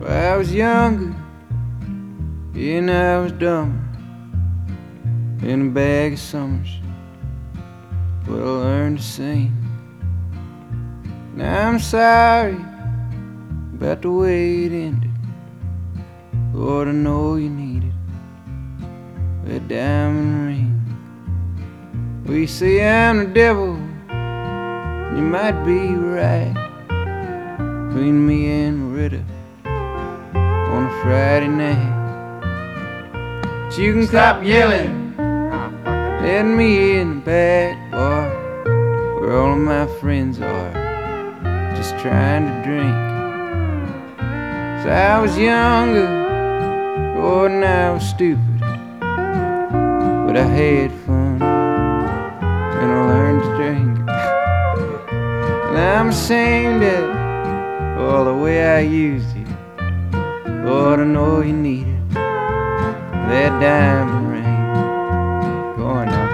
I was younger, and I was dumber, in a bag of summers. Well, I learned to sing. Now I'm sorry about the way it ended. Lord, I know you needed a diamond ring. Well, you say I'm the devil, you might be right. Between me and Rita on a Friday night. But you can stop yelling at me in the back bar, where all of my friends are, just trying to drink. 'Cause I was younger, oh, and I was stupid, but I had fun, and I learned to drink. And I'm ashamed of all the way I used you. Lord, I know you needed that diamond ring. Go on now.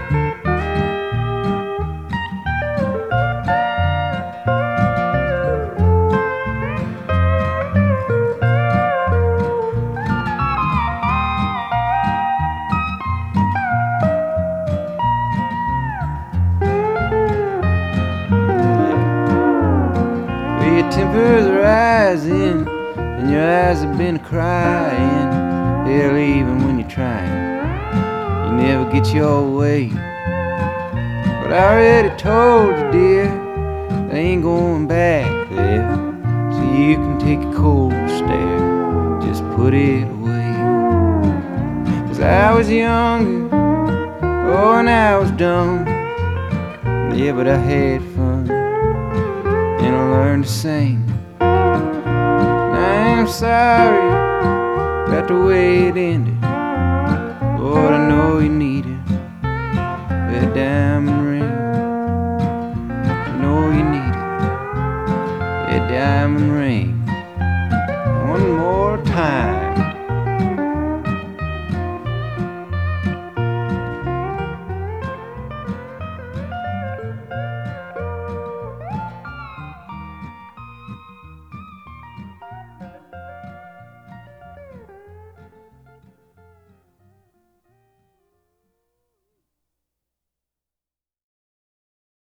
Well, your temper's rising, and your eyes have been crying. Hell, even when you're trying, you never get your way. But I already told you, dear, they ain't going back there. So you can take a cold stare, just put it away. 'Cause I was younger, oh, and I was dumb. Yeah, but I had fun, and I learned to sing. I'm sorry about the way it ended.